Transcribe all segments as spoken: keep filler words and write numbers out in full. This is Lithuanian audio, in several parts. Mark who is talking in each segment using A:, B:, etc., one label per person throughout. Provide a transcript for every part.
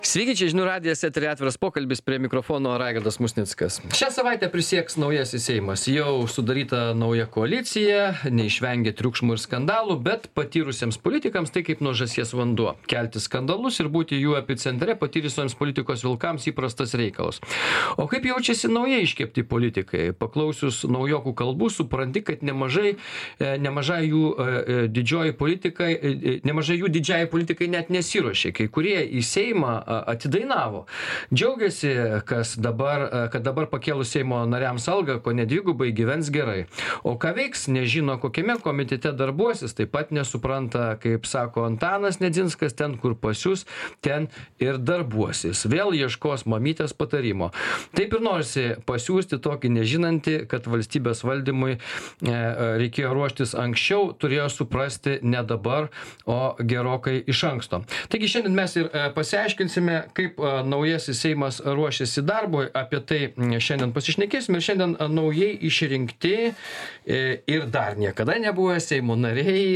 A: Sveiki, čia žinių radijas, eteryje atviras pokalbis, prie mikrofono Raigardas Musnickas. Šią savaitę prisieks naujasis Seimas. Jau sudaryta nauja koalicija, neišvengia triukšmų ir skandalų, bet patyrusiems politikams tai kaip nuo žąsies vanduo. Kelti skandalus ir būti jų epicentre patyrusiems politikos vilkams įprastas reikalas. O kaip jaučiasi naujai iškepti politikai? Paklausius naujokų kalbų, supranti, kad nemažai, nemažai jų didžioji politikai, nemažai jų didžiai politikai net nesiruošė. Kai kurie į Seimą atidainavo. Džiaugiasi, kas dabar, kad dabar pakėlus Seimo nariams algą, ko nedvigubai gyvens gerai. O ką veiks, nežino, kokiame komitete darbuosis, taip pat nesupranta, kaip sako Antanas Nedzinskas, ten, kur pasiūs, ten ir darbuosis. Vėl ieškos mamytės patarimo. Taip ir norisi pasiūsti tokį nežinantį, kad valstybės valdymui reikėjo ruoštis anksčiau, turėjo suprasti ne dabar, o gerokai iš anksto. Taigi šiandien mes ir pasiaiškinsime, kaip naujasis Seimas ruošiasi darbui, apie tai šiandien pasišnekėsime ir šiandien naujai išrinkti ir dar niekada nebuvo Seimo nariai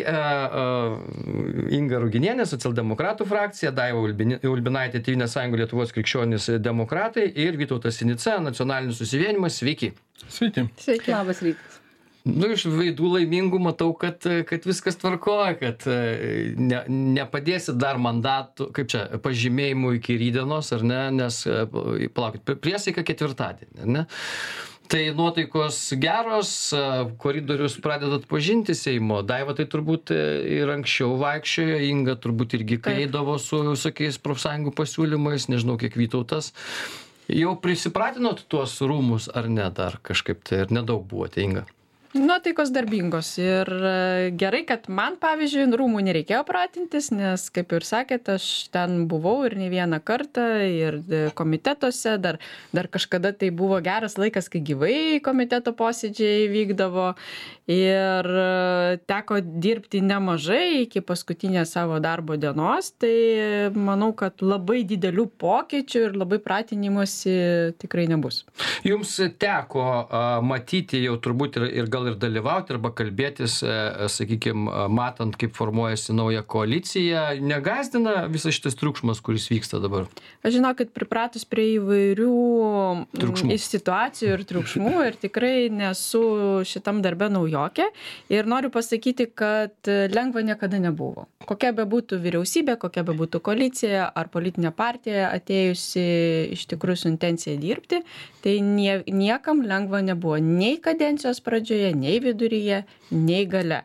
A: Inga Ruginienė, socialdemokratų frakcija, Daiva Ulbinaitė, Tėvynės sąjunga Lietuvos krikščionys demokratai ir Vytautas Sinica, Nacionalinis susivienimas. Sveiki.
B: Sveiki.
C: Sveiki. Labas rytas.
A: Nu, iš veidų laimingų matau, kad, kad viskas tvarkoja, kad ne, nepadėsit dar mandatų, kaip čia, pažymėjimų iki rydienos, ar ne, nes, palaukit, priesaika ketvirtadienį, ne? Tai nuotaikos geros, koridorius pradedat pažinti Seimo. Daiva tai turbūt ir anksčiau vaikščiojo, Inga turbūt irgi kaidavo su visokiais profsąjungų pasiūlymais, nežinau, kiek Vytautas. Jau prisipratinot tuos rūmus, ar ne, dar kažkaip tai, ir nedaug buvote, Inga?
C: Nuotaikos darbingos ir gerai, kad man, pavyzdžiui, rūmų nereikėjo pratintis, nes, kaip ir sakėt, aš ten buvau ir ne vieną kartą ir komitetuose, dar, dar kažkada tai buvo geras laikas, kai gyvai komiteto posėdžiai vykdavo ir teko dirbti nemažai iki paskutinės savo darbo dienos, tai manau, kad labai didelių pokyčių ir labai pratinimuose tikrai nebus.
A: Jums teko uh, matyti jau turbūt ir, ir gal ir dalyvauti arba kalbėtis, sakykime, matant, kaip formuojasi nauja koalicija. Negazdina visas šitas triukšmas, kuris vyksta dabar?
C: Aš žinau, kad pripratus prie įvairių triukšmų. Situacijų ir triukšmų ir tikrai nesu šitam darbe naujokė. Ir noriu pasakyti, kad lengva niekada nebuvo. Kokia be būtų vyriausybė, kokia be būtų koalicija ar politinė partija atėjusi iš tikrųjų su intencija dirbti, tai nie, niekam lengva nebuvo nei kadencijos pradžioje, nei viduryje, nei gale.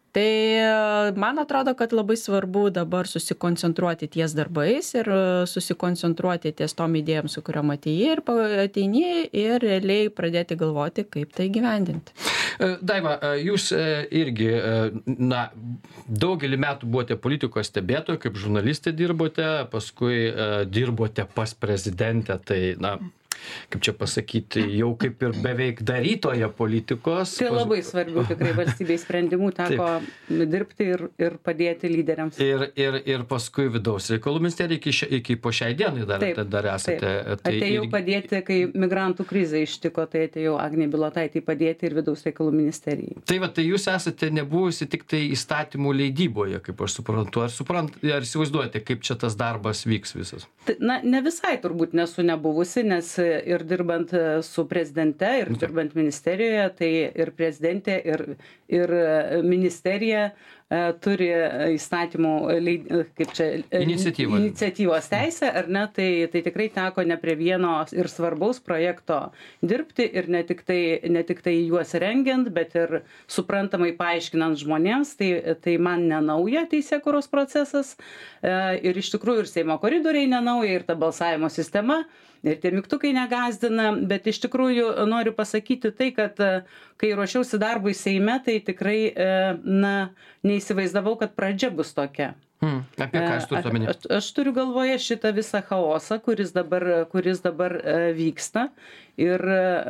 C: Tai man atrodo, kad labai svarbu dabar susikoncentruoti ties darbais ir susikoncentruoti ties tom idėjom, su kuriuom atėjai ir ateini ir realiai pradėti galvoti, kaip tai gyvendinti.
A: Daiva, jūs irgi na, daugelį metų buvote politikos stebėtojai, kaip žurnalistė dirbote, paskui dirbote pas prezidentę, tai na, kaip čia pasakyti, jau kaip ir beveik darytoje politikos.
B: Tai labai svarbių tikrai valstybei sprendimų teko Taip. dirbti ir, ir padėti lyderiams.
A: Ir, ir, ir paskui vidaus reikalų ministerija iki, iki po šiai dienai dar, Taip. dar esate.
B: Taip. Tai atėjau irgi... padėti, kai migrantų krizė ištiko, tai atėjau Agnei Bilotaitei padėti ir vidaus reikalų ministerijai.
A: Tai va, tai jūs esate nebuvusi tik tai įstatymų leidyboje, kaip aš suprantu. Ar, suprant, ar įsivaizduojate, kaip čia tas darbas vyks visas?
B: Tai, na, ne visai turbūt nesu nebuvusi, nes ir dirbant su prezidente, ir dirbant ministerijoje, tai ir prezidentė, ir, ir ministerija e, turi įstatymų kaip čia,
A: Iniciatyva.
B: iniciatyvos teisę, ar ne, tai, tai tikrai teko ne prie vieno ir svarbaus projekto dirbti ir ne tik tai, ne tik tai juos rengiant, bet ir suprantamai paaiškinant žmonėms, tai, tai man nenauja teisėkūros procesas e, ir iš tikrųjų ir Seimo koridoriai nenauja, ir ta balsavimo sistema, ir tie mygtukai negazdina, bet iš tikrųjų noriu pasakyti tai, kad kai ruošiausi darbui Seime, tai tikrai na, neįsivaizdavau, kad pradžia bus tokia.
A: Hmm. Apie ką aš turiu omeny?
B: Aš, aš turiu galvoje šitą visą chaosą, kuris dabar, kuris dabar vyksta. Ir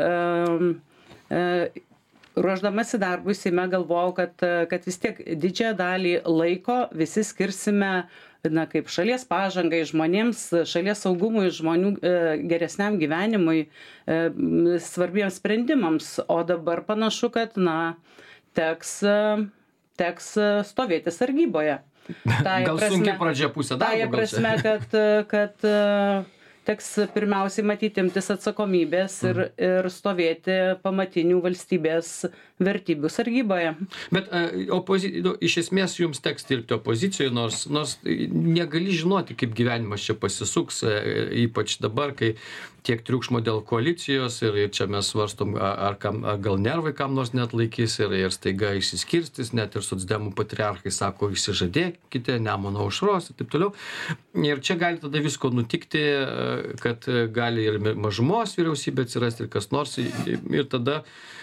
B: e, e, ruošdamasi darbui Seime galvojau, kad, kad vis tiek didžiąją dalį laiko visi skirsime na, kaip šalies pažangai žmonėms, šalies saugumui, žmonių e, geresniam gyvenimui, e, svarbiems sprendimams. O dabar panašu, kad na, teks, teks stovėti sargyboje.
A: Gal sunki pradžia pusė darbo.
B: Tai prasme, kad, kad teks pirmiausiai matyti imtis atsakomybės ir, ir stovėti pamatinių valstybės vertybių sargyboje.
A: Bet opozi... iš esmės jums teks dirbti opozicijoje, nors, nors negali žinoti, kaip gyvenimas čia pasisuks, ypač dabar, kai tiek triukšmo dėl koalicijos ir, ir čia mes svarstom, ar, kam, ar gal nervai kam nors net laikys ir, ir staiga išsiskirstis, net ir socdemų patriarchai sako, išsižadėkite, Nemuno aušros ir taip toliau. Ir čia gali tada visko nutikti, kad gali ir mažumos vyriausybė atsirasti ir kas nors ir tada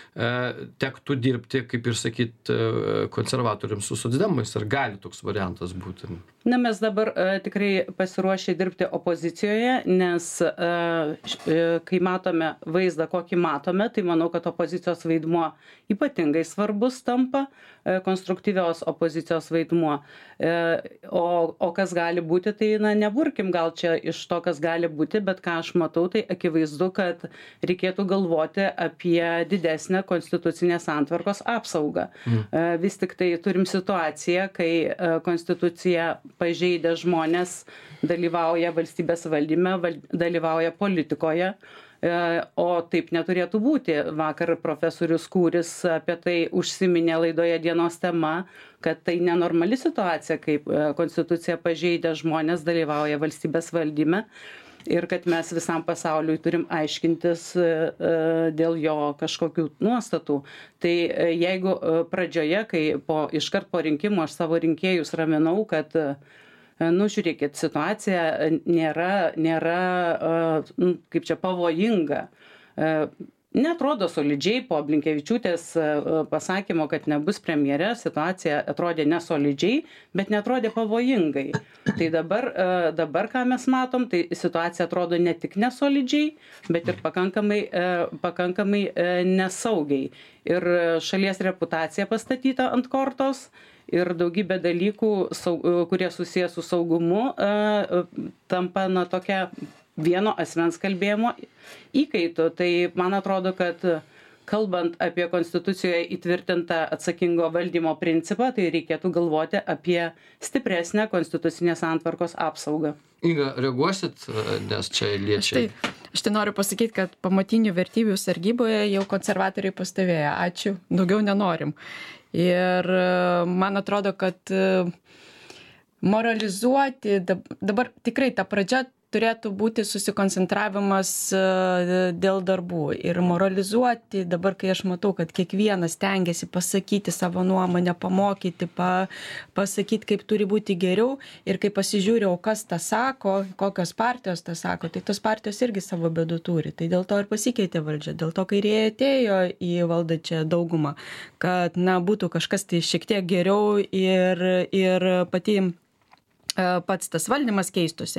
A: tektų dirbti, kaip ir sakyt, konservatoriams su socdemais, ar gali toks variantas būti?
B: Na, mes dabar uh, tikrai pasiruošę dirbti opozicijoje, nes uh, kai matome vaizdą, kokį matome, tai manau, kad opozicijos vaidmuo ypatingai svarbus tampa, uh, konstruktyvios opozicijos vaidmuo. Uh, o, o kas gali būti, tai na, neburkim gal čia iš to, kas gali būti, bet ką aš matau, tai akivaizdu, kad reikėtų galvoti apie didesnę konstitucinės santvarkos apsaugą. Mm. Uh, vis tik tai turim situaciją, kai uh, konstitucija pažeidę žmonės dalyvauja valstybės valdyme, val, dalyvauja politikoje, e, o taip neturėtų būti. Vakar profesorius Kūris apie tai užsiminė laidoje Dienos tema, kad tai nenormali situacija, kaip e, konstitucija pažeidę žmonės dalyvauja valstybės valdyme ir kad mes visam pasauliui turim aiškintis e, e, dėl jo kažkokių nuostatų. Tai e, jeigu e, pradžioje, kai po, iškart po rinkimų aš savo rinkėjus raminau, kad e, nu, žiūrėkit, situacija nėra, nėra e, kaip čia pavojinga. E, Netrodo solidžiai po Blinkevičiūtės pasakymo, kad nebus premjere, situacija atrodė nesolidžiai, bet netrodė pavojingai. Tai dabar, dabar, ką mes matom, tai situacija atrodo ne tik nesolidžiai, bet ir pakankamai, pakankamai nesaugiai. Ir šalies reputacija pastatyta ant kortos ir daugybė dalykų, kurie susijęs su saugumu, tampa na tokia vieno asmens kalbėjimo įkaitų. Tai man atrodo, kad kalbant apie konstitucijoje įtvirtintą atsakingo valdymo principą, tai reikėtų galvoti apie stipresnę konstitucinės santvarkos apsaugą.
A: Inga, reaguosit, nes čia liečia.
C: Aš tai, aš tai noriu pasakyti, kad pamatinių vertybių sargyboje jau konservatoriai pastovėjo. Ačiū, daugiau nenorim. Ir man atrodo, kad moralizuoti, dabar tikrai ta pradžia turėtų būti susikoncentravimas dėl darbų ir moralizuoti dabar, kai aš matau, kad kiekvienas stengiasi pasakyti savo nuomonę, pamokyti, pa, pasakyti, kaip turi būti geriau ir kai pasižiūrėjau, kas tą sako, kokios partijos tą sako, tai tos partijos irgi savo bėdų turi. Tai dėl to ir pasikeitė valdžia, dėl to kairieji atėjo į valdančią daugumą, kad na, būtų kažkas tai šiek tiek geriau ir, ir pati pats tas valdymas keistusi.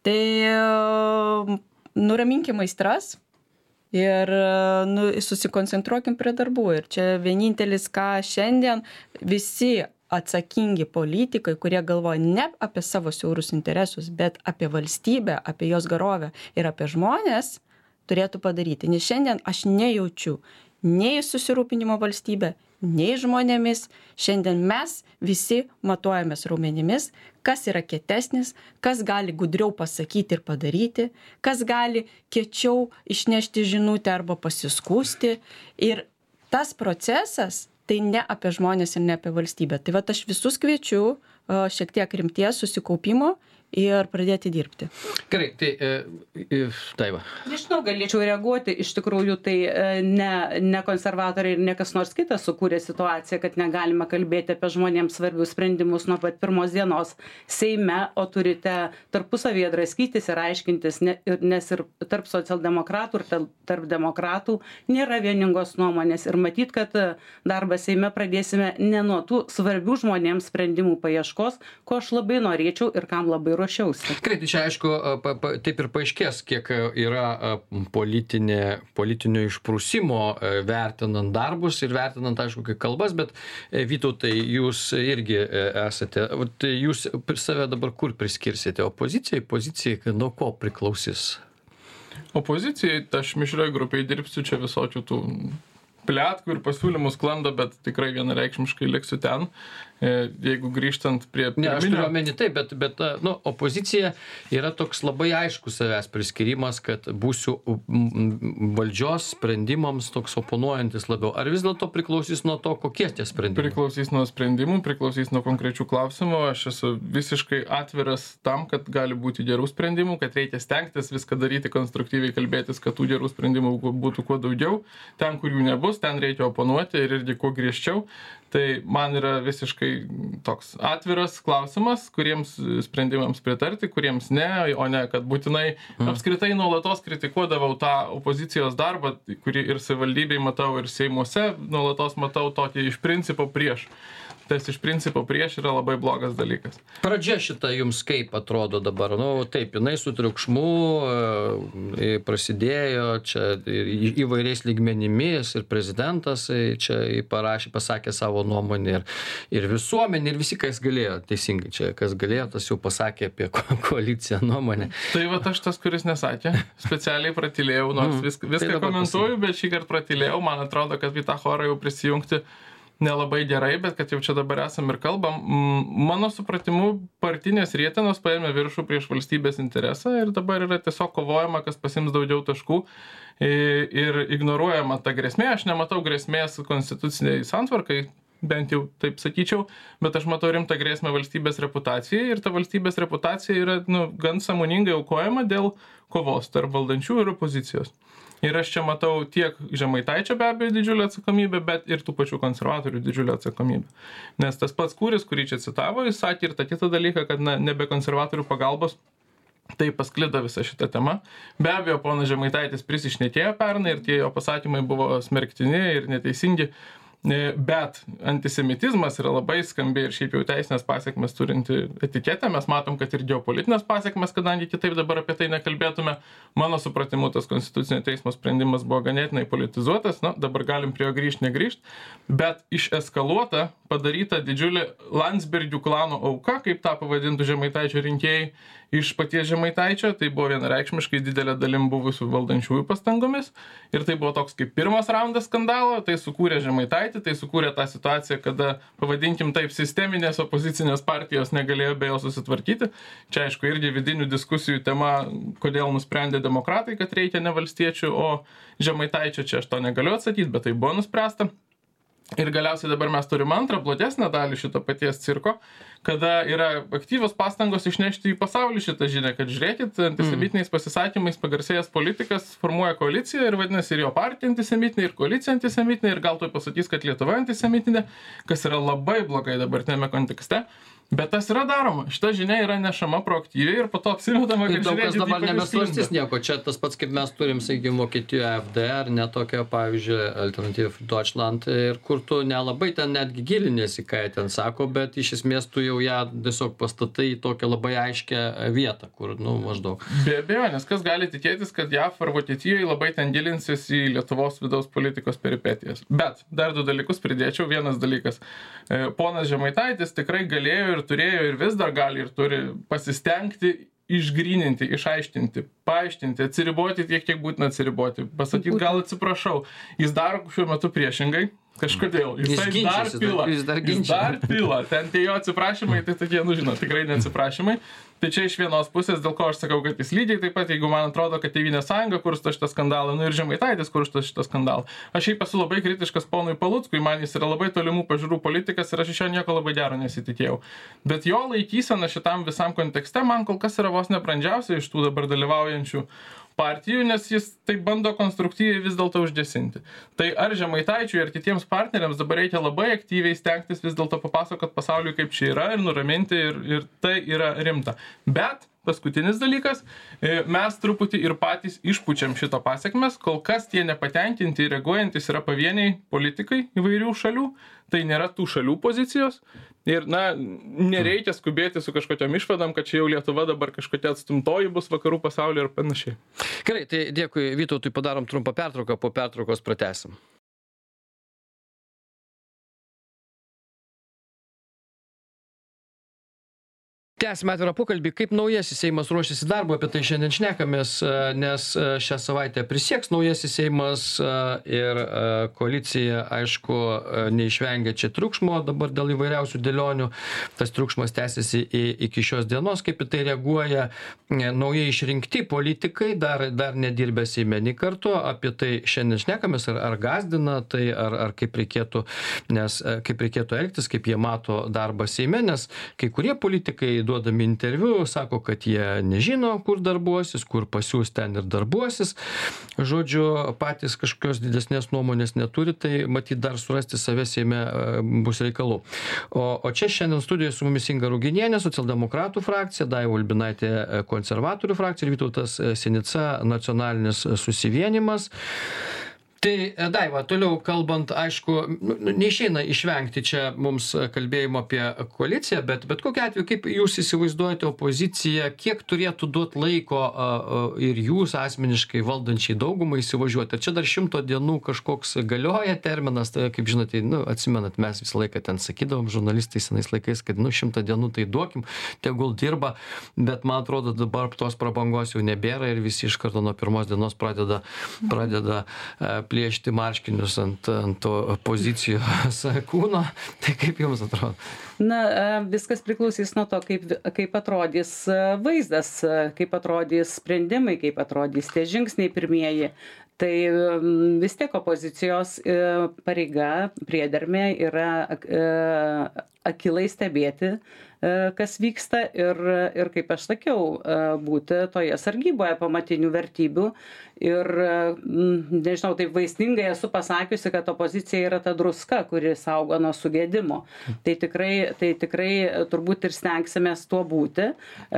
C: Tai nuraminkim aistras ir nu, susikoncentruokim prie darbų. Ir čia vienintelis, ką šiandien visi atsakingi politikai, kurie galvoja ne apie savo siaurus interesus, bet apie valstybę, apie jos gerovę ir apie žmonės, turėtų padaryti. Nes šiandien aš nejaučiu nei susirūpinimo valstybę, nei žmonėmis. Šiandien mes visi matuojamės raumenimis, kas yra kietesnis, kas gali gudriau pasakyti ir padaryti, kas gali kiečiau išnešti žinutę arba pasiskųsti. Ir tas procesas tai ne apie žmonės ir ne apie valstybę. Tai va aš visus kviečiu šiek tiek rimties, susikaupimo ir pradėti dirbti.
A: Gerai, tai e, Daiva.
B: Nežinau, galėčiau reaguoti. Iš tikrųjų, tai ne, ne konservatoriai ir ne kas nors kitas sukūrė situaciją, kad negalima kalbėti apie žmonėms svarbius sprendimus nuo pat pirmos dienos Seime, o turite tarpusavyje draskytis ir aiškintis, ne, nes ir tarp socialdemokratų ir tarp demokratų nėra vieningos nuomonės. Ir matyt, kad darbą Seime pradėsime ne nuo tų svarbių žmonėms sprendimų paieškos, ko aš labai norėčiau ir kam labai ruošiausi.
A: Gerai, tai čia aišku, pa, pa, taip ir paaiškės, kiek yra politinė, politinio išprusimo vertinant darbus ir vertinant, aišku, kai kalbas, bet Vytautai, jūs irgi esate, tai jūs save dabar kur priskirsite? Opozicijai, pozicijai, nuo ko priklausys?
D: Opozicijai, aš mišrioj grupiai dirbsiu, čia visokių tų pliatkų ir pasiūlymų sklando, bet tikrai vienareikšmiškai liksiu ten. Jeigu grįžtant prie...
A: Ne, aš turiu omeny taip, bet, bet nu, opozicija yra toks labai aiškus savęs priskirimas, kad būsiu valdžios sprendimams toks oponuojantis labiau. Ar vis dėlto priklausys nuo to, kokie tie sprendimai?
D: Priklausys nuo sprendimų, priklausys nuo konkrečių klausimų. Aš esu visiškai atviras tam, kad gali būti gerų sprendimų, kad reikia stengtis viską daryti konstruktyviai, kalbėtis, kad tų gerų sprendimų būtų kuo daugiau. Ten, kur jų nebus, ten reikia oponuoti ir irgi kuo griežčiau. Tai man yra visiškai toks atviras klausimas, kuriems sprendimams pritarti, kuriems ne, o ne, kad būtinai apskritai nuolatos kritikuodavau tą opozicijos darbą, kurį ir savivaldybėj matau, ir Seimuose nuolatos matau tokį iš principo prieš. Tas iš principo prieš yra labai blogas dalykas.
A: Pradžia šita jums kaip atrodo dabar? Nu, taip, jinai su triukšmu prasidėjo čia įvairiais lygmenimis ir prezidentas čia parašė, pasakė savo nuomonę ir, ir visuomenė, ir visi, kas galėjo, teisingai čia, kas galėjo, tas jau pasakė apie ko koaliciją nuomonę.
D: Tai va aš tas, kuris nesakė, specialiai pratylėjau, nors mm, viską, viską tai komentuoju, pasakė. Bet šį kartą pratylėjau, man atrodo, kad į tą chorą jau prisijungti nelabai gerai, bet kad jau čia dabar esam ir kalbam. Mano supratimu, partinės rietenos paėmė viršų prieš valstybės interesą ir dabar yra tiesiog kovojama, kas pasims daugiau taškų ir ignoruojama ta grėsmė. Aš nematau grėsmės konstituciniai santvarkai, bent jau taip sakyčiau, bet aš matau rimtą grėsmę valstybės reputacijai ir ta valstybės reputacija yra nu, gan sąmoningai aukojama dėl kovos tarp valdančių ir opozicijos. Ir aš čia matau tiek Žemaitaičio be abejo didžiulę atsakomybę, bet ir tų pačių konservatorių didžiulę atsakomybę. Nes tas pats Kūris, kurį čia citavo, jis sakė ir tą kitą dalyką, kad na, nebe konservatorių pagalbos tai pasklido visa šita tema. Be abejo, ponas Žemaitaitis prisišnekėjo pernai ir tie jo pasakymai buvo smerktini ir neteisingi. Bet antisemitizmas yra labai skambi ir šiaip jau teisinės pasiekmes turinti etiketę. Mes matom, kad ir geopolitinės pasiekmes, kadangi kitaip dabar apie tai nekalbėtume. Mano supratimu, tas konstitucinio teismo sprendimas buvo ganėtinai politizuotas. Na, dabar galim prie jo grįžti, negrįžti. Bet išeskaluota, padaryta didžiulė Landsbergių klano auka, kaip tą pavadintų Žemaitaičio rinkėjai, iš paties Žemaitaičio. Tai buvo vienareikšmiškai didelė dalim buvusių valdančiųjų pastangomis. Ir tai buvo toks kaip pirmas raundas skandalo. Tai sukūrė Žemaitaitį, tai sukūrė tą situaciją, kada, pavadinkim taip, sisteminės opozicinės partijos negalėjo be jo susitvarkyti. Čia, aišku, irgi vidinių diskusijų tema, kodėl nusprendė demokratai, kad reikia ne valstiečių, o Žemaitaičio. Čia aš to negaliu atsakyti, bet tai buvo nuspręsta. Ir galiausiai dabar mes turime antrą, platesnę dalį šito paties cirko, kada yra aktyvios pastangos išnešti į pasaulį šitą žinią, kad žiūrėkit, antisemitiniais pasisakymais pagarsėjęs politikas formuoja koaliciją ir vadinasi ir jo partija antisemitinė, ir koalicija antisemitinė, ir gal to pasakys, kad Lietuva antisemitinė, kas yra labai blogai dabartinėme kontekste. Bet tas yra daroma. Šita žinia yra nešama proaktyviai ir po to apsimetama, kad
A: daug kas dabar nebesvarstys nieko. Čia tas pats, kaip mes turim, sakykime, Vokietijoje A F D ar ne tokia, pavyzdžiui, Alternative für Deutschland, ir kur tu nelabai ten netgi gilinėsi, ką jie ten sako, bet iš esmės tu jau ją tiesiog pastatai į tokią labai aiškę vietą, kur, nu, maždaug.
D: Be abejo, nes kas gali tikėtis, kad J A V ar Vokietijoje labai ten gilinsis į Lietuvos vidaus politikos peripetijas. Bet dar du dalykus pridėčiau. Vienas dalykas. Ponas Žemaitaitis tikrai galėjo ir turėjo ir vis dar gali ir turi pasistengti išgryninti, išaiškinti, paaiškinti, atsiriboti tiek, kiek būtina atsiriboti. Pasakyti, gal atsiprašau. Jis daro šiuo metu priešingai. Kažkodėl. Jisai
A: jis
D: dar pila.
A: Jis dar,
D: jis dar pila. Ten tie jo atsiprašymai, tai tokie, nu žinot, tikrai neatsiprašymai. Tai čia iš vienos pusės, dėl ko aš sakau, kad jis lygiai taip pat, jeigu man atrodo, kad Tėvynės sąjunga kursto šitą skandalą, nu ir Žemaitaitis kursto šitą skandalą. Aš šiaip esu labai kritiškas ponui Paluckui, man jis yra labai tolimų pažiūrų politikas ir aš iš jo nieko labai gero nesitikėjau. Bet jo laikysena šitam visam kontekste man kol kas yra vos nebrandžiausia iš tų dabar dalyvaujančių partijų, nes jis tai bando konstruktyviai vis dėlto užgesinti. Tai ar Žemaitaičiui, ar kitiems partneriams dabar reikia labai aktyviai stengtis vis dėlto papasakot pasauliui, kaip čia yra ir nuraminti ir, ir tai yra rimta. Bet paskutinis dalykas, mes truputį ir patys išpučiam šito pasiekmes, kol kas tie nepatenkinti ir reaguojantis yra pavieniai politikai įvairių šalių, tai nėra tų šalių pozicijos. Ir, na, nereikia skubėti su kažkokiam išvadam, kad čia jau Lietuva dabar kažkokia atstumtoji bus vakarų pasaulio ir panašiai.
A: Gerai, tai dėkui Vytautui, padarom trumpą pertrauką, po pertraukos pratęsim. Tęsime atvirą pokalbį, kaip naujasis Seimas ruošiasi darbo, apie tai šiandien šnekamės, nes šią savaitę prisieks naujasis Seimas ir koalicija, aišku, neišvengia čia triukšmo dabar dėl įvairiausių dėlionių. Tas triukšmas tęsiasi iki šios dienos, kaip į tai reaguoja naujai išrinkti politikai, dar, dar nedirbę Seime nei kartu. Apie tai šiandien šnekamės, ar, ar gazdina tai, ar, ar kaip reikėtų, nes kaip reikėtų elgtis, kaip jie mato darbą Seime, nes kai kurie politikai duodami interviu, sako, kad jie nežino, kur darbuosis, kur pasiūs ten ir darbuosis. Žodžiu, patys kažkokios didesnės nuomonės neturi, tai matyt dar surasti save Seime bus reikalų. O, o čia šiandien studijoje su mumis Inga Ruginienė, socialdemokratų frakcija, Daiva Ulbinaitė, konservatorių frakcija ir Vytautas Sinica, nacionalinis susivienimas. Tai, Daiva, toliau kalbant, aišku, neišeina išvengti čia mums kalbėjimo apie koaliciją, bet bet kokiu atveju, kaip jūs įsivaizduojate opoziciją, kiek turėtų duoti laiko ir jūs asmeniškai valdančiai daugumai įsivažiuoti? Ar čia dar šimto dienų kažkoks galioja terminas? Tai, kaip žinote, nu, atsimenat, mes visą laiką ten sakydavom žurnalistai senais laikais, kad nu, šimtą dienų tai duokim, tegul dirba, bet man atrodo dabar tos prabangos jau nebėra ir visi iš karto nuo pirmos dienos pradeda, pradeda plėšti marškinius ant, ant pozicijos kūno. Tai kaip jums atrodo?
B: Na, viskas priklausys nuo to, kaip, kaip atrodys vaizdas, kaip atrodys sprendimai, kaip atrodys tie žingsniai pirmieji. Tai vis tiek opozicijos pareiga, priedermė yra akylai stebėti, kas vyksta ir, ir kaip aš sakiau, būti toje sargyboje pamatinių vertybių. Ir, nežinau, taip vaizdingai esu pasakiusi, kad opozicija yra ta druska, kuri saugo nuo sugėdimo. Tai tikrai, tai tikrai turbūt ir stengsimės tuo būti.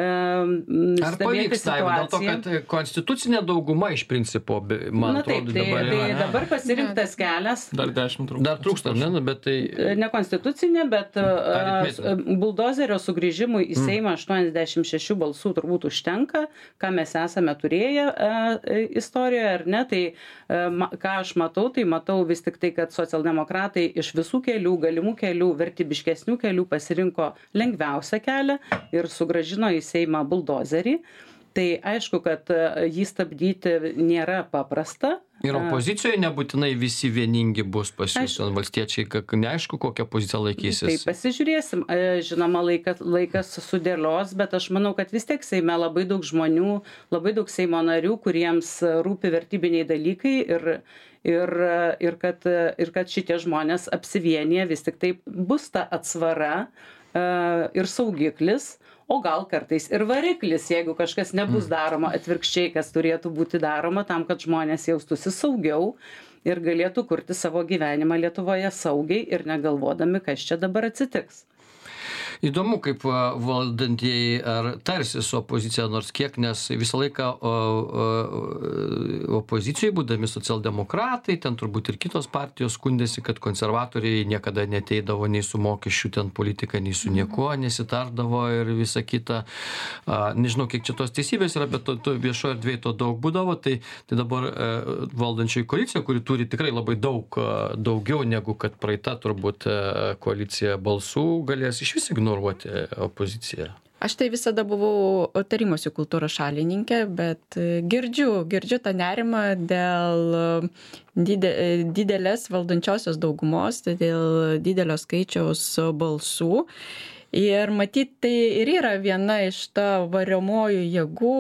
A: Ar pavyks, Daiva, dėl to, kad konstitucinė dauguma iš principo, man
B: Na, taip,
A: atrodo,
B: tai,
A: dabar yra.
B: Tai dabar pasirinktas kelias.
D: Dar dešimt trūksta.
A: Dar trūksta, ne, bet tai...
B: Ne konstitucinė, bet buldozerio sugrįžimui į Seimą aštuoniasdešimt šešių balsų turbūt užtenka, ką mes esame turėję istorijoje, ar ne, tai ką aš matau, tai matau vis tik tai, kad socialdemokratai iš visų kelių, galimų kelių, vertybiškesnių kelių pasirinko lengviausią kelią ir sugrąžino į Seimą buldozerį. Tai aišku, kad jį stabdyti nėra paprasta.
A: Ir opozicijoje nebūtinai visi vieningi bus pas jūs, valstiečiai, neaišku, kokią poziciją laikysis.
B: Tai pasižiūrėsim. Žinoma, laikas, laikas sudėlios, bet aš manau, kad vis tiek Seime labai daug žmonių, labai daug Seimo narių, kuriems rūpi vertybiniai dalykai ir, ir, ir, kad, ir kad šitie žmonės apsivienyje vis tik tai bus ta atsvara ir saugiklis, o gal kartais ir variklis, jeigu kažkas nebus daroma atvirkščiai, kas turėtų būti daroma tam, kad žmonės jaustųsi saugiau ir galėtų kurti savo gyvenimą Lietuvoje saugiai ir negalvodami, kas čia dabar atsitiks.
A: Įdomu, kaip valdantieji ar tarsi su opozicija nors kiek, nes visą laiką o, o, opozicijoje būdami socialdemokratai, ten turbūt ir kitos partijos skundėsi, kad konservatoriai niekada neteidavo nei su mokesčių ten politika, nei su niekuo nesitardavo ir visa kita. A, nežinau, kiek čia tos teisybės yra, bet to, to viešoje erdvėje to daug būdavo, tai, tai dabar e, valdančioji koalicija, kuri turi tikrai labai daug, daugiau negu kad praeita turbūt e, koalicija balsų, galės iš vis ignoruoti opoziciją.
C: Aš tai visada buvau tarimosi kultūros šalininkė, bet girdžiu, girdžiu tą nerimą dėl didelės valdančiosios daugumos, dėl didelio skaičiaus balsų. Ir matyt, tai ir yra viena iš ta variomojų jėgų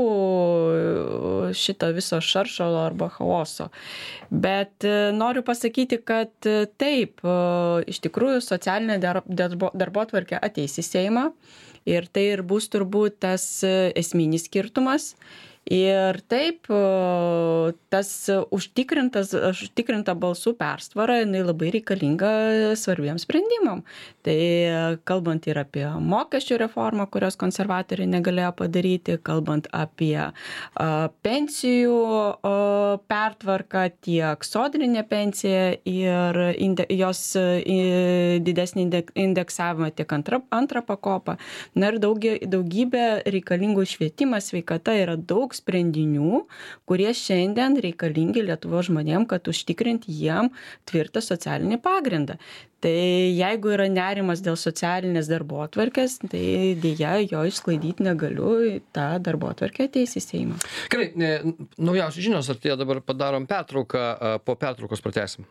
C: šito viso šaršalo arba chaoso. Bet noriu pasakyti, kad taip, iš tikrųjų socialinė darbotvarkė ateis į Seimą ir tai ir bus turbūt tas esminis skirtumas. Ir taip, tas užtikrintas, užtikrinta balsų persvara, jinai labai reikalinga svarbiems sprendimam. Tai kalbant ir apie mokesčių reformą, kurios konservatoriai negalėjo padaryti, kalbant apie a, pensijų a, pertvarką, tiek sodrinę pensiją ir inde, jos i, didesnį indeksavimą, tiek antrą, antrą pakopą. Na ir daugybė, daugybė reikalingų švietimas, sveikata yra daug daug sprendinių, kurie šiandien reikalingi Lietuvos žmonėm, kad užtikrinti jiem tvirtą socialinį pagrindą. Tai jeigu yra nerimas dėl socialinės darbotvarkės, tai dėja jo išsklaidyti negaliu, tą darbotvarkę ateis į Seimą.
A: Gerai, naujausios žinios, ar tie dabar padarom pertrauką, po pertraukos pratęsim.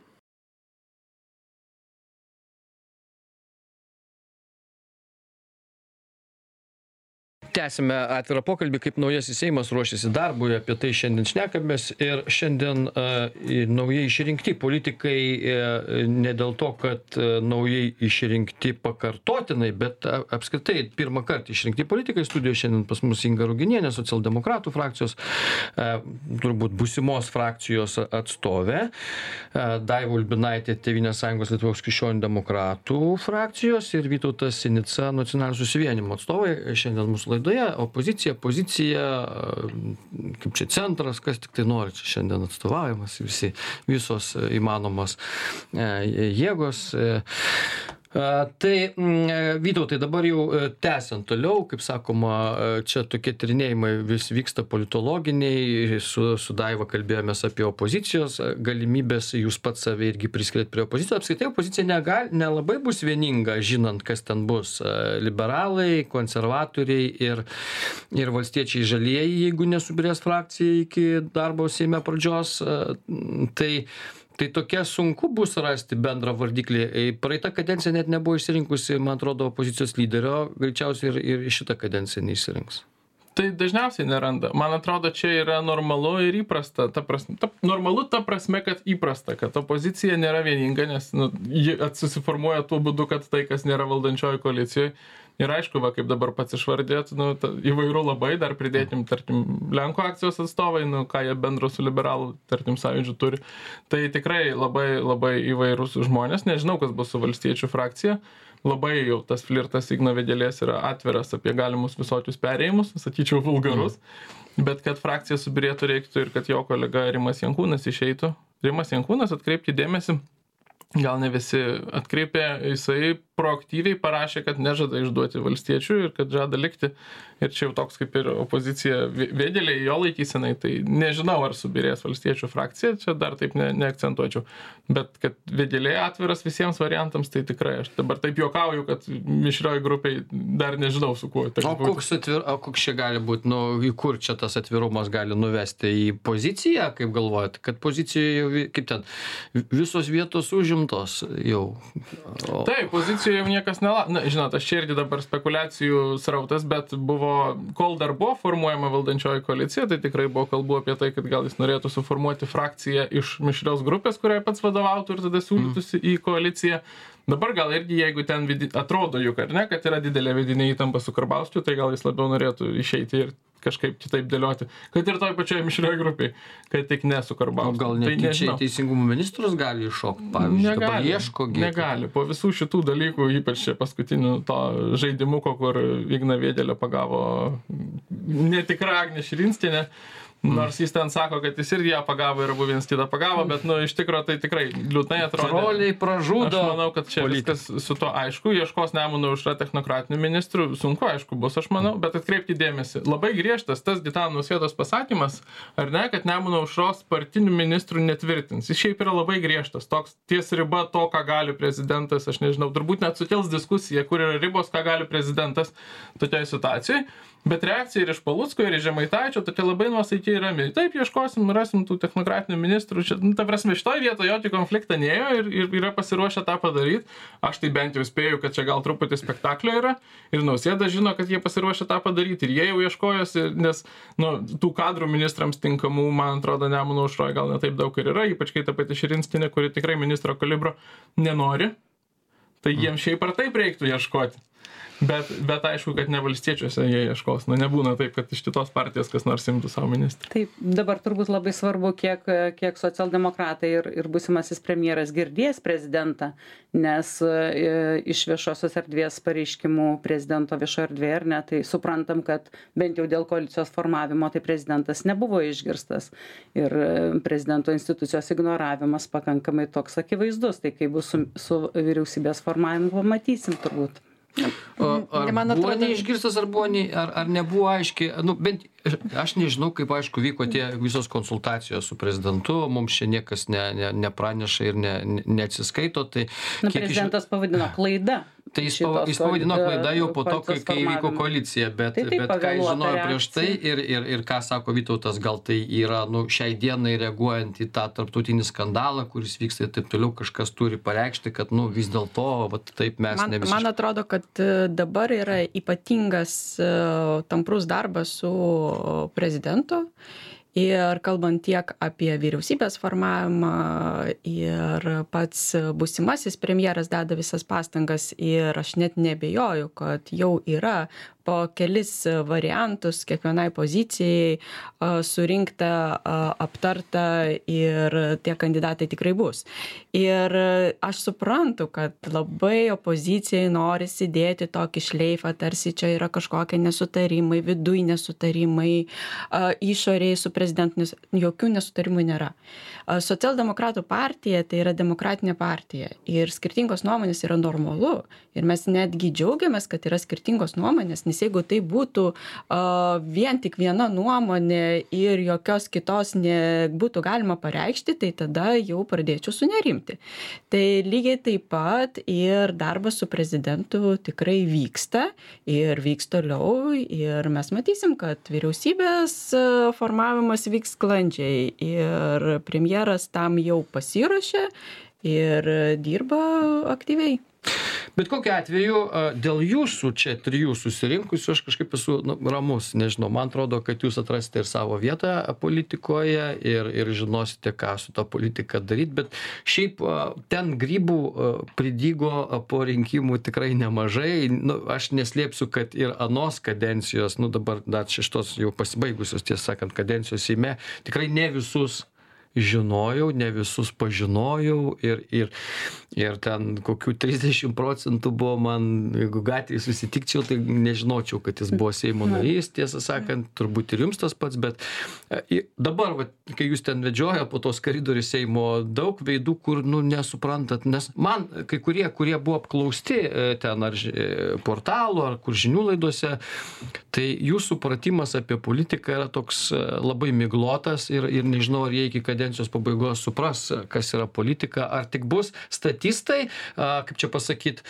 A: Tęsime atvirą pokalbį, kaip naujasis Seimas ruošiasi darbui, apie tai šiandien šnekamės ir šiandien uh, naujai išrinkti politikai uh, ne dėl to, kad uh, naujai išrinkti pakartotinai, bet uh, apskritai pirmą kartą išrinkti politikai. Studijoje šiandien pas mus Inga Ruginienė, socialdemokratų frakcijos, uh, turbūt būsimos frakcijos atstovė, uh, Daiva Ulbinaitė, Tėvynės sąjungos Lietuvos krikščionių demokratų frakcijos ir Vytautas Sinica, Nacionalinio susivienimo atstovai. Šiandien mūsų laidoje opozicija, pozicija, kaip čia centras, kas tik tai nori, čia šiandien atstovaujamas, visi, visos įmanomos jėgos. Tai Vytautai, dabar jau tęsiant toliau, kaip sakoma, čia tokie tyrinėjimai vis vyksta politologiniai, su, su Daiva kalbėjomės apie opozicijos galimybės, jūs pats save irgi priskiriat prie opozicijos. Apskritai opozicija negal, nelabai bus vieninga, žinant, kas ten bus. Liberalai, konservatoriai ir, ir valstiečiai žalieji, jeigu nesubirės frakcija iki darbo Seime pradžios, tai Tai tokia sunku bus rasti bendrą vardiklį. Praeitą kadenciją net nebuvo išsirinkusi, man atrodo, opozicijos lyderio, greičiausiai ir, ir šitą kadenciją neišsirinks.
D: Tai dažniausiai neranda. Man atrodo, čia yra normalu ir įprasta. Ta prasme, ta, normalu ta prasme, kad įprasta, kad opozicija nėra vieninga, nes nu, ji susiformuoja tuo būdu, kad tai, kas nėra valdančioji koalicijoje. Ir aišku, va, kaip dabar pats išvardėt, nu, ta, įvairių labai, dar pridėtim, tarkim, Lenkų akcijos atstovai, nu, ką jie bendro su liberalų, tarkim, sąjūdžiu turi. Tai tikrai labai, labai įvairūs žmonės. Nežinau, kas bus su valstiečių frakcija. Labai jau tas flirtas Igno Vėgėlės yra atviras apie galimus visokius perėjimus, sakyčiau, vulgarus. Mm. Bet kad frakcija subirėtų reiktų ir kad jo kolega Rimas Jankūnas išeitų. Rimas Jankūnas, atkreipti dėmesį, gal ne visi atkreipė, jisai proaktyviai parašė, kad nežada išduoti valstiečių ir kad žada likti. Ir čia jau toks kaip ir opozicija Vėgėlė jo laikysenai, tai nežinau, ar subirės valstiečių frakcija, čia dar taip ne, neakcentuočiau. Bet kad Vėgėlė atviras visiems variantams, tai tikrai aš dabar taip juokauju, kad mišrioj grupiai dar nežinau su kuo.
A: O koks, atvir, o koks čia gali būti, nu, į kur čia tas atvirumas gali nuvesti, į poziciją, kaip galvojat, kad pozicijoje, kaip ten, visos vietos užimtos jau. O...
D: Taip, pozicija jau niekas nela... Na, žinot, aš čia irgi dabar spekulacijų srautas, bet buvo, kol dar buvo formuojama valdančioji koalicija, tai tikrai buvo kalbų apie tai, kad gal jis norėtų suformuoti frakciją iš mišrios grupės, kuriai pats vadovautų ir tada siūlytųsi į koaliciją. Dabar gal irgi, jeigu ten vidi... atrodo juk, ar ne, kad yra didelė vidinė įtampa su Karbauskiu, tai gal jis labiau norėtų išeiti ir kažkaip kitaip dėlioti. Kad ir toj pačioj mišrioj grupiai, kad tik ne su Karbauskiu.
A: O gal netyčiai tai teisingumo ministrus gali iššokti, pavyzdžiui, dabar ieško gėtų?
D: Negali. Po visų šitų dalykų, ypač čia paskutinių to žaidimuko, kur Igną Vėgėlę pagavo netikra Agnė Širinskienė, nors jis ten sako, kad jis irgi ją pagavo ir abu vienas kitą pagavo, bet nu, iš tikro tai tikrai liūdnai atrodo.
A: Troliai pražudo.
D: Aš manau, kad čia viskas su to aišku, ieškos Nemuno Aušra technokratinių ministrų, sunku aišku bus, aš manau, bet atkreipti dėmesį. Labai griežtas tas Gitano Nausėdos pasakymas, ar ne, kad Nemuno Aušros partinių ministrų netvirtins. Jis šiaip yra labai griežtas, toks ties riba to, ką gali prezidentas, aš nežinau, turbūt net sukels diskusiją, kur yra ribos, ką gali prezidentas tokiai situacijai. Bet reakcija ir iš Palucko, ir iš Žemaitaičio tokia labai nuosaikiai rami. Taip, ieškosim, rasim tų technokratinių ministrų. Čia, nu, ta prasme, šitoje vietoje jokį konfliktą nėjo ir, ir yra pasiruošę tą padaryti. Aš tai bent jau spėju, kad čia gal truputį spektaklio yra. Ir Nausėda žino, kad jie pasiruošę tą padaryti. Ir jie jau ieškojosi, nes nu, tų kadrų ministrams tinkamų, man atrodo, Nemuno Aušroje gal netaip daug ir yra. Ypač kai ta pati Širinskienė, kuri tikrai ministro kalibro nenori. Tai jiems šiaip ar taip reiktų ieškoti. Bet, bet aišku, kad ne valstiečiuose jie ieškos. Nu, nebūna taip, kad iš kitos partijos kas nors imtų savo ministrą.
B: Taip, dabar turbūt labai svarbu, kiek, kiek socialdemokratai ir, ir būsimasis premjeras girdės prezidentą, nes e, iš viešosios erdvės pareiškimų prezidento viešo erdvė, ar ne, tai suprantam, kad bent jau dėl koalicijos formavimo tai prezidentas nebuvo išgirstas. Ir prezidento institucijos ignoravimas pakankamai toks akivaizdus. Tai kai bus su, su vyriausybės formavimu, pamatysim turbūt.
A: Ar
C: Man
A: buvo
C: atrodo-
A: neišgirstas, ar, buvo, nei- ar, ar nebuvo aiškiai, nu, bent aš nežinau, kaip aišku vyko tie visos konsultacijos su prezidentu, mums čia niekas ne, ne, nepraneša ir ne, ne, neatsiskaito, tai
B: Na,
A: kiek iš-
B: prezidentas pavadino klaida.
A: Tai jis,
B: šitos
A: pava- jis pavadino
B: ko-
A: klaida jau po to, kai,
B: koalicijos
A: kai įvyko
B: formavimo.
A: koalicija, bet,
B: Tai taip,
A: bet ką jis
B: pavėluota
A: žinojo prieš tai
B: reakcija.
A: ir, ir, ir ką sako Vytautas, gal tai yra nu, šiai dienai reaguojant į tą tarptautinį skandalą, kuris vyksta ir taip toliau, kažkas turi pareikšti, kad nu, vis dėlto vat, taip mes
C: Man,
A: ne visi.
C: man atrodo, kad e, dabar yra ypatingas e, tamprus darbas su prezidentu. Ir kalbant tiek apie vyriausybės formavimą ir pats būsimasis premjeras deda visas pastangas ir aš net nebejoju, kad jau yra po kelis variantus kiekvienai pozicijai a, surinkta, a, aptarta ir tie kandidatai tikrai bus. Ir aš suprantu, kad labai opozicijai norisi dėti tokį šleifą, tarsi čia yra kažkokie nesutarimai, viduj nesutarimai, a, išorėje su prezidentu, nes jokių nesutarimų nėra. A, Socialdemokratų partija tai yra demokratinė partija ir skirtingos nuomonės yra normalu. Ir mes netgi džiaugiamės, kad yra skirtingos nuomonės, nes jeigu tai būtų uh, vien tik viena nuomonė ir jokios kitos nebūtų galima pareikšti, tai tada jau pradėčiau sunerimti. Tai lygiai taip pat ir darbas su prezidentu tikrai vyksta ir vyks toliau ir mes matysim, kad vyriausybės formavimas vyks sklandžiai ir premjeras tam jau pasiruošė ir dirba aktyviai.
A: Bet kokiu atveju, a, dėl jūsų čia trijų susirinkusių, aš kažkaip esu nu, ramus, nežinau, man atrodo, kad jūs atrasite ir savo vietą politikoje ir, ir žinosite, ką su ta politika daryti, bet šiaip a, ten grybų a, pridygo a, po rinkimų tikrai nemažai. Nu, aš neslėpsiu, kad ir anos kadencijos, nu dabar dar šeštos jau pasibaigusios, tiesą sakant, kadencijos Seime, tikrai ne visus žinojau, ne visus pažinojau ir, ir, ir ten kokių trisdešimt procentų buvo man, jeigu gatvėje susitikčiau, tai nežinočiau, kad jis buvo Seimo narys, tiesą sakant, turbūt ir jums tas pats, bet e, dabar, va, kai jūs ten vedžioja po tos koridorius Seimo, daug veidų, kur, nu, nesuprantat, nes man kai kurie, kurie buvo apklausti e, ten ar ž- e, portalų, ar kur žinių laidose, tai jų supratimas apie politiką yra toks e, labai miglotas ir, ir nežinau, ar jie iki kadencijos pabaigos supras, kas yra politika, ar tik bus statistai, a, kaip čia pasakyti,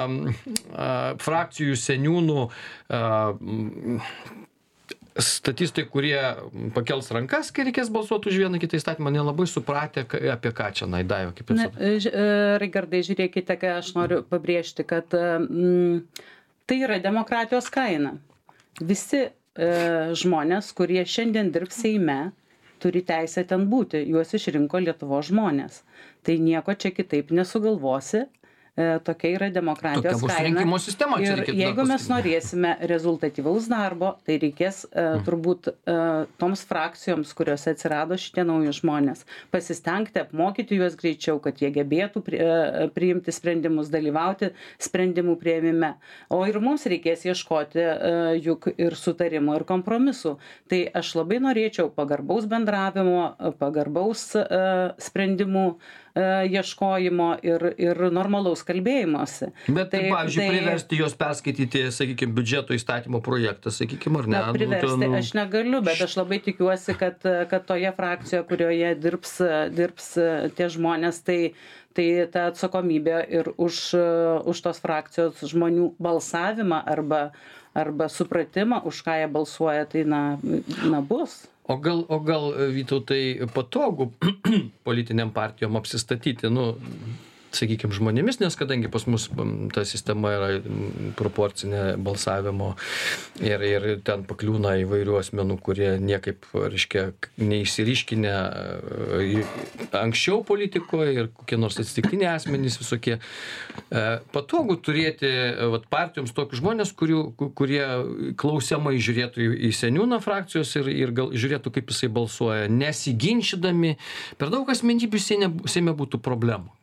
A: frakcijų seniūnų, a, m, statistai, kurie pakels rankas, kai reikės balsuoti už vieną kitą įstatymą, nelabai supratę, ka- apie ką čia Naidaiva, kaip
B: Na,
A: jūs.
B: ž- e, Raigardai, žiūrėkite, ką aš noriu pabrėžti, kad mm, tai yra demokratijos kaina. Visi e, žmonės, kurie šiandien dirbs Seime, turi teisę ten būti, juos išrinko Lietuvos žmonės. Tai nieko čia kitaip nesugalvosi. E, Tokia yra demokratijos
A: Tokia bus
B: kaina.
A: rinkimų sistema, čia
B: Ir
A: reikėtų dar
B: jeigu mes
A: pasakyti.
B: norėsime rezultatyvaus darbo, tai reikės e, turbūt e, toms frakcijoms, kuriuose atsirado šitie nauji žmonės, pasistengti apmokyti juos greičiau, kad jie gebėtų pri, e, priimti sprendimus, dalyvauti sprendimų prieimime. O ir mums reikės ieškoti e, juk ir sutarimo, ir kompromisų. Tai aš labai norėčiau pagarbaus bendravimo, pagarbaus e, sprendimų e, ieškojimo ir, ir normalaus kalbėjimosi.
A: Bet, tai, pavyzdžiui, priversti juos perskaityti, sakykime, biudžeto įstatymo projektą, sakykime, ar ne?
B: Na, priversti
A: Nu,
B: aš negaliu, bet aš labai tikiuosi, kad, kad toje frakcijoje, kurioje dirbs, dirbs tie žmonės, tai, tai ta atsakomybė ir už, už tos frakcijos žmonių balsavimą arba, arba supratimą, už ką jie balsuoja, tai na, na bus.
A: O gal, o gal Vytautai patogu politiniam partijom apsistatyti, nu, sakykime, žmonėmis, nes kadangi pas mus m, ta sistema yra m, proporcinė balsavimo ir, ir ten pakliūna įvairių asmenų, kurie niekaip, reiškia, neišsiriškinę e, anksčiau politikoje ir kokie nors atsitiktiniai asmenys visokie. E, Patogu turėti e, vat, partijoms tokius žmonės, kurių, ku- kurie klausiamai žiūrėtų į, į seniūną frakcijos ir, ir gal žiūrėtų, kaip jisai balsuoja, nesiginčydami. Per daug asmenybių Seime Seime būtų problemų.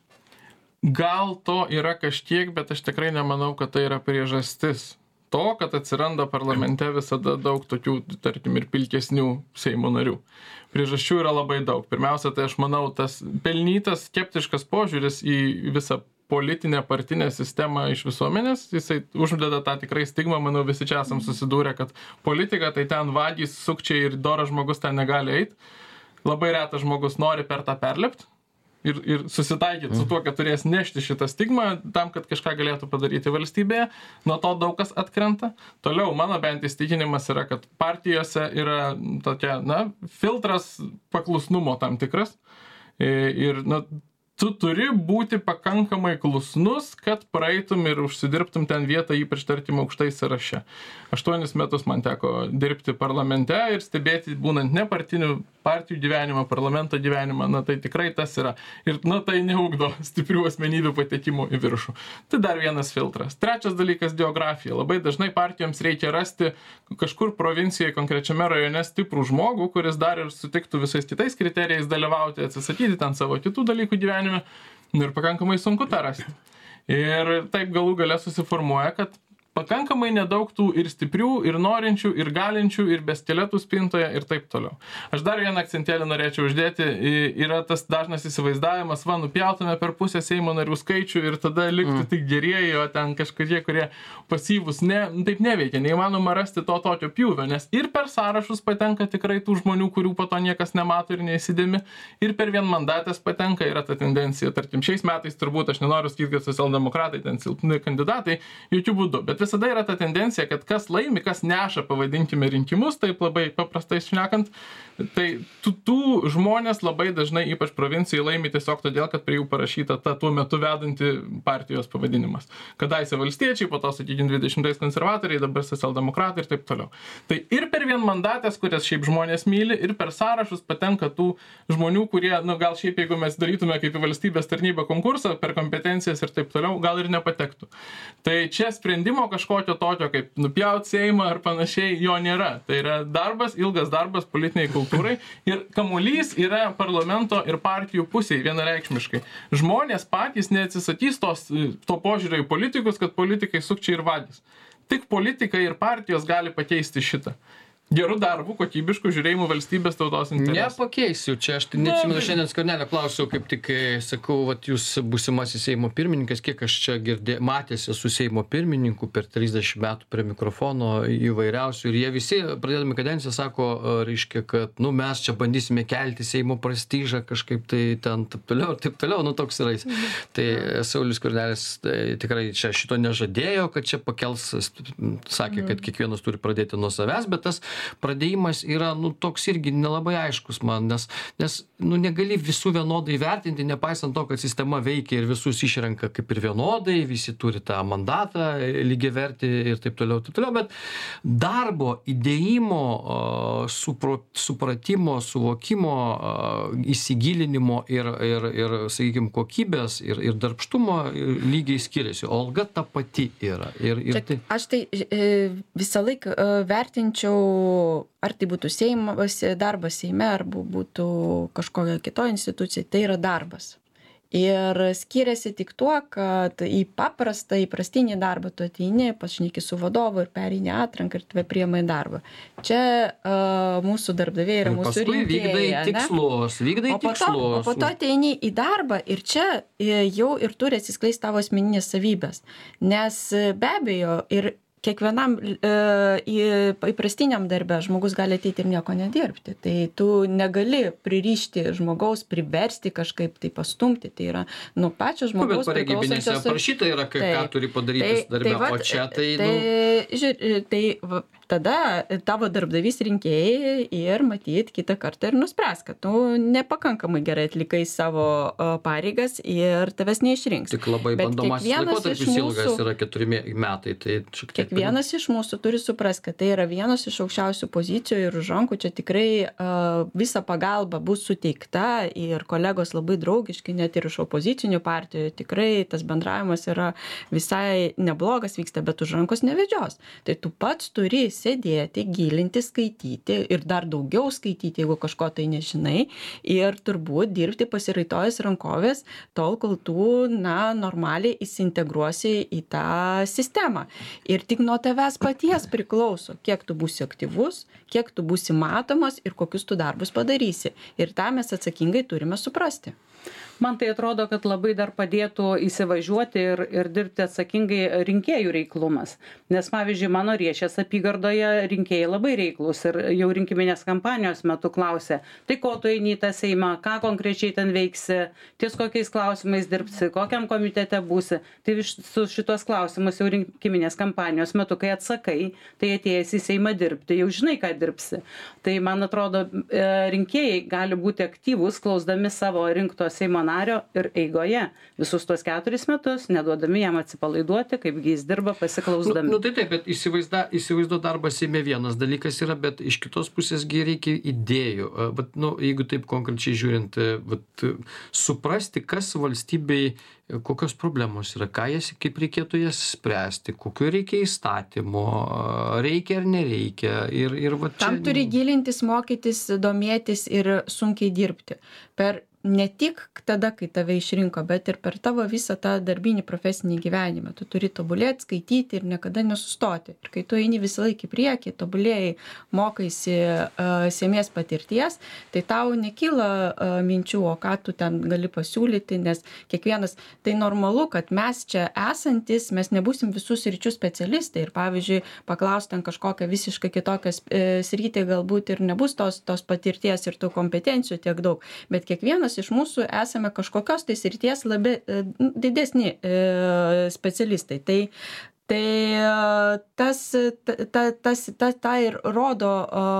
D: Gal to yra kažkiek, bet aš tikrai nemanau, kad tai yra priežastis to, kad atsiranda parlamente visada daug tokių, tarkim, ir pilkesnių Seimo narių. Priežasčių yra labai daug. Pirmiausia, tai aš manau, tas pelnytas skeptiškas požiūris į visą politinę partinę sistemą iš visuomenės, jisai uždeda tą tikrai stigmą, manau visi čia esam susidūrę, kad politika tai ten vagys, sukčiai ir doras žmogus ten negali eiti. Labai retas žmogus nori per tą perlipti. Ir, ir susitaikyti su tuo, kad turės nešti šitą stigmą tam, kad kažką galėtų padaryti valstybėje. Nuo to daug kas atkrenta. Toliau, mano bent įstikinimas yra, kad partijose yra tokia, na, filtras paklusnumo tam tikras. Ir, na, tu turi būti pakankamai klusnus, kad praeitum ir užsidirbtum ten vietą, ypač tarkim aukštai sąraše. Aštuonis metus man teko dirbti parlamente ir stebėti, būnant nepartinių partijų gyvenimą, parlamento gyvenimą, na tai tikrai tas yra. Ir, na, tai neugdo stiprių asmenybių patekimų į viršų. Tai dar vienas filtras. Trečias dalykas - geografija. Labai dažnai partijoms reikia rasti kažkur provincijoje, konkrečiame rajone stiprų žmogų, kuris dar ir sutiktų visais kitais kriterijais dalyvauti, atsisakyti ten savo kitų dalykų gyvenime. Ir pakankamai sunku tą rasti. Ir taip galų gale susiformuoja, kad pakankamai nedaug tų ir stiprių, ir norinčių, ir galinčių, ir be skeletų spintoje ir taip toliau. Aš dar vieną akcentėlį norėčiau uždėti. Yra tas dažnas įsivaizdavimas, va, nupjautume per pusę Seimo narių skaičių ir tada liktų mm. tik gerieji, o ten kažkokie, kurie pasyvūs. Ne, taip neveikia, neįmanoma rasti to tokio pjūvio, nes ir per sąrašus patenka tikrai tų žmonių, kurių po to niekas nemato ir neįsidėmi, ir per vienmandatės patenka yra ta tendencija. Tarkim, šiais metais turbūt, aš nenoriu sakyti, kad socialdemokratai ten silpni kandidatai, jokių būdų, bet visada yra ta tendencija, kad kas laimi, kas neša, pavadinkime, rinkimus, taip labai paprastai šnekant, tai tų, tų žmonės labai dažnai, ypač provincijai, laimi tiesiog todėl, kad prie jų parašyta ta tuo metu vedanti partijos pavadinimas. Kadaise valstiečiai, po to, sakykime, dvidešimtais konservatoriai, dabar socialdemokratai ir taip toliau. Tai ir per vienmandatės, kurias šiaip žmonės myli, ir per sąrašus patenka tų žmonių, kurie, nu, gal šiaip, jeigu mes darytume kaip į valstybės tarnybą konkursą per kompetencijas ir taip toliau, gal ir nepatektų. Tai čia sprendimo kažkokio tokio, kaip nupjauti Seimą ar panašiai, jo nėra. Tai yra darbas, ilgas darbas politiniai kultūrai ir kamuolys yra parlamento ir partijų pusėje vienareikšmiškai. Žmonės patys neatsisakys tos, to požiūrio į politikus, kad politikai sukčiai ir vagys. Tik politikai ir partijos gali pakeisti šitą. Gerų darbų, kokybiškų žiūrėjimų valstybės tautos interesų.
A: Nepakeisiu. Čia aš neatsimenu, šiandien Skvernelio klausiau, kaip tik sakau, vat jūs būsimasis Seimo pirmininkas, kiek aš čia girdė, matėsi su Seimo pirmininku per trisdešimt metų prie mikrofono įvairiausių. Ir jie visi, pradėdami kadenciją, sako, reiškia, kad nu, mes čia bandysime kelti Seimo prestižą kažkaip tai ten taip toliau, taip toliau, nu toks yra jis. Tai Saulius Skvernelis tai, tikrai čia šito nežadėjo, kad čia pakels, sakė, kad kiekvienas turi pradėti nuo savęs, bet tas pradėjimas yra, nu, toks irgi nelabai aiškus man, nes, nes nu, negali visų vienodai vertinti, nepaisant to, kad sistema veikia ir visus išrenka kaip ir vienodai, visi turi tą mandatą lygiavertį ir taip toliau, taip toliau, bet darbo, įdėjimo, supro, supratimo, suvokimo, įsigilinimo ir, ir, ir sakykime, kokybės ir, ir darbštumo lygiai skiriasi, o alga ta pati yra. Ir, ir tai...
C: Aš tai visą laiką vertinčiau, ar tai būtų Seimas, darbas Seime, ar būtų kažkokia kitoje institucija, tai yra darbas. Ir skiriasi tik tuo, kad į paprastą, įprastinį darbą tu ateini, pašneki su vadovu ir pereini atranką ir tave priima į darbą. Čia uh, mūsų darbdaviai yra mūsų rinkėjai.
A: Vykdai tikslus, vykdai
C: o po to,
A: tikslus.
C: O po to ateini į darbą ir čia jau ir turi atsiskleisti tavo asmeninės savybės. Nes be abejo ir kiekvienam e, įprastiniam darbe žmogus gali ateiti ir nieko nedirbti. Tai tu negali pririšti žmogaus, priversti kažkaip tai pastumti. Tai yra, nu, pačio žmogaus
A: priklausančios... Bet pareigybinėse aprašyta yra, ką, tai, ką turi padaryti tai, darbe, tai, o čia tai...
C: Tai,
A: nu...
C: žiūr, tai va, tada tavo darbdavys rinkėjai ir matyt kitą kartą ir nuspręs, kad tu nepakankamai gerai atlikai savo pareigas ir tavęs neišrinks.
A: Tik labai bandomasis laikotarpis ilgas yra keturi metai. Tai
C: kiekvienas iš mūsų turi suprast, kad tai yra vienas iš aukščiausių pozicijų ir už rankų čia tikrai uh, visa pagalba bus suteikta ir kolegos labai draugiški, net ir iš opozicinių partijų. Tikrai tas bendravimas yra visai neblogas vyksta, bet už rankos nevedžios. Tai tu pats turi sėdėti, gilinti, skaityti ir dar daugiau skaityti, jeigu kažko tai nežinai, ir turbūt dirbti pasiraitojęs rankovės tol, kol tu, na, normaliai įsintegruosi į tą sistemą. Ir tik tik nuo tavęs paties priklauso, kiek tu būsi aktyvus, kiek tu būsi matomas ir kokius tu darbus padarysi. Ir tą mes atsakingai turime suprasti.
B: Man tai atrodo, kad labai dar padėtų įsivažiuoti ir, ir dirbti atsakingai rinkėjų reiklumas. Nes, pavyzdžiui, mano Riešės apygardoje rinkėjai labai reiklus ir jau rinkiminės kampanijos metu klausė, tai ko tu eini į tą Seimą, ką konkrečiai ten veiksi, ties kokiais klausimais dirbsi, kokiam komitete būsi. Tai su šitos klausimus jau rinkiminės kampanijos metu, kai atsakai, tai atėjęs į Seimą dirbti, jau žinai, ką dirbsi. Tai, man atrodo, rinkėjai gali būti aktyvūs, klausdami savo rinkto Seimo nario ir eigoje visus tuos keturis metus, neduodami jam atsipalaiduoti, kaipgi jis dirba pasiklausdami.
A: Nu, nu tai taip, bet įsivaizda, įsivaizduo darbas Seime vienas dalykas yra, bet iš kitos pusės gi reikia idėjų. Bet, nu, jeigu taip konkrečiai žiūrint, vat, suprasti, kas valstybei, kokios problemos yra, ką jas, kaip reikėtų jas spręsti, kokio reikia įstatymo, reikia ar nereikia. Ir, ir va, čia...
C: Tam turi gilintis, mokytis, domėtis ir sunkiai dirbti. Per ne tik tada, kai tave išrinko, bet ir per tavo visą tą darbinį profesinį gyvenimą. Tu turi tobulėti, skaityti ir niekada nesustoti. Ir kai tu eini visą laikį į priekį, tobulėjai, mokaisi, uh, sėmės patirties, tai tau nekyla uh, minčių, o ką tu ten gali pasiūlyti, nes kiekvienas, tai normalu, kad mes čia esantis, mes nebūsim visų sričių specialistai. Ir pavyzdžiui, paklausti ten kažkokią visiškai kitokią e, sritį, galbūt ir nebus tos, tos patirties ir tų kompetencijų tiek daug. Bet kiekvienas iš mūsų esame kažkokios tai srities labai e, didesni e, specialistai. Tai, tai tas, ta, tas, ta, ta ir rodo,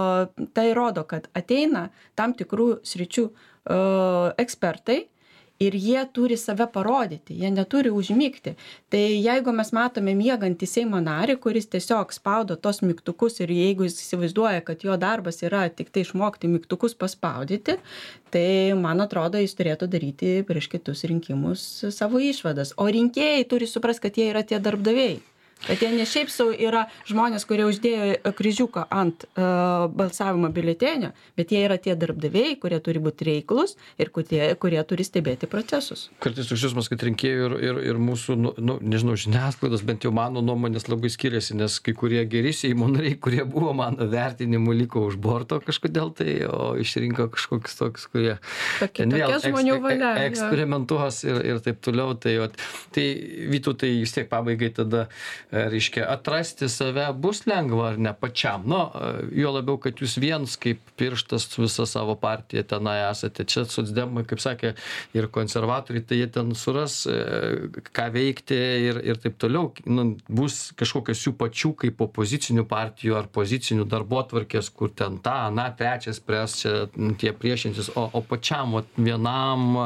C: e, tai rodo, kad ateina tam tikrų sričių e, ekspertai, ir jie turi save parodyti, jie neturi užmygti. Tai jeigu mes matome miegantį Seimo narį, kuris tiesiog spaudo tos mygtukus ir jeigu jis įsivaizduoja, kad jo darbas yra tik tai išmokti mygtukus paspaudyti, tai man atrodo, jis turėtų daryti prieš kitus rinkimus savo išvadas. O rinkėjai turi suprasti, kad jie yra tie darbdaviai. Kad jie ne šiaip sau yra žmonės, kurie uždėjo kryžiuką ant uh, balsavimo biuletenio, bet jie yra tie darbdaviai, kurie turi būti reiklus ir kurie, kurie turi stebėti procesus.
A: Kartais toks jausmas, kad rinkėjų ir, ir, ir mūsų, nu, nu, nežinau, žiniasklaidos, bent jau mano nuomonės labai skiriasi, nes kai kurie geri Seimo nariai, kurie buvo mano vertinimu, liko už borto kažkodėl tai, o išrinko kažkokius toks, kurie
C: Tokie, tokia žmonių valia.
A: Ek, eksperimentuos ir, ir taip toliau. Tai, vat, tai Vytautai, vis tiek pabaigai tada reiškia, atrasti save bus lengva ar ne pačiam. Nu, jo labiau, kad jūs viens kaip pirštas visą savo partiją tenai esate. Čia socdemai, kaip sakė, ir konservatoriai, tai jie ten suras, ką veikti ir, ir taip toliau. Nu, bus kažkokios jų pačių kaip opozicinių partijų ar pozicinių darbotvarkės, kur ten ta, na, trečias pres, čia tie priešintis, o, o pačiam vat, vienam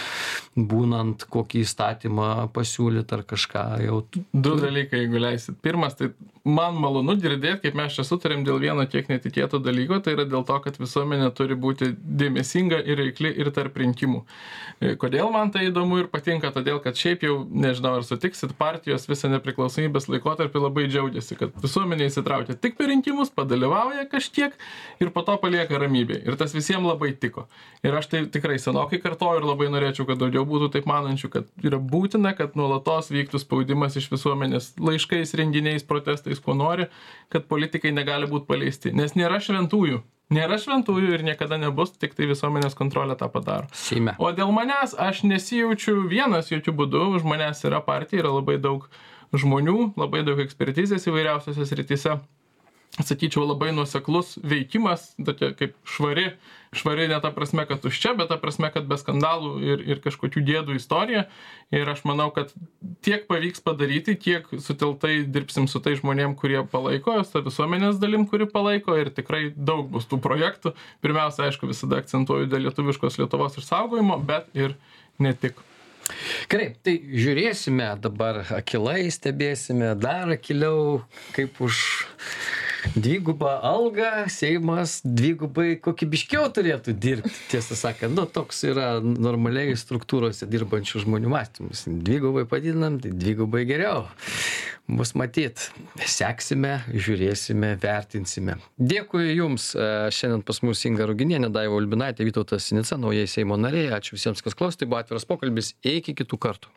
A: būnant kokį įstatymą pasiūlyti ar kažką jau.
D: Du dalykai, jeigu leisit. Pirmas, tai man malonu girdėti, kaip mes čia sutarėm dėl vieno kiek netikėto dalyko, tai yra dėl to, kad visuomenė turi būti dėmesinga ir reikli ir tarp rinkimų. Kodėl man tai įdomu ir patinka? Todėl, kad šiaip jau, nežinau, ar sutiksit, partijos visą nepriklausomybės laikotarpį labai džiaugiasi, kad visuomenė įsitraukia tik per rinkimus, padalyvauja kažkiek ir po to palieka ramybė. Ir tas visiems labai tiko. Ir aš tai tikrai senokai kartoju ir labai norėčiau, kad daugiau būtų taip manančių, kad yra būtina, kad nuolatos vyktų spaudimas iš visuomenės laiškais, renginiais, protestais, ko nori, kad politikai negali būti paleisti. Nes nėra šventųjų. Nėra šventųjų ir niekada nebus, tik tai visuomenės kontrolė tą padaro.
A: Seime.
D: O dėl manęs aš nesijaučiu vienas jokių būdų, už manęs yra partija, yra labai daug žmonių, labai daug ekspertizės įvairiausiose srityse. Sakyčiau, labai nuoseklus veikimas, tokia kaip švari, švari ne ta prasme, kad tuščia, bet ta prasme, kad be skandalų ir, ir kažkokių dėdų istorija. Ir aš manau, kad tiek pavyks padaryti, kiek suteltai dirbsim su tai žmonėm, kurie palaiko, su visuomenės dalim, kuri palaiko, ir tikrai daug bus tų projektų. Pirmiausia, aišku, visada akcentuoju dėl lietuviškos Lietuvos išsaugojimo, bet ir ne tik.
A: Gerai, tai žiūrėsime dabar akilai, stebėsime dar akiliau, kaip už dvigubą algą Seimas dvigubai kokybiškiau turėtų dirbti, tiesą sakant. Nu, toks yra normaliai struktūrose dirbančių žmonių mąstymas. Dvigubai padidinam, tai dvigubai geriau. Bus matyt. Seksime, žiūrėsime, vertinsime. Dėkui Jums. Šiandien pas mus Inga Ruginienė, Daiva Ulbinaitė, Vytautas Sinica, naujai Seimo nariai. Ačiū visiems, kas klausė. Tai buvo atviras pokalbis. Iki kitų kartų.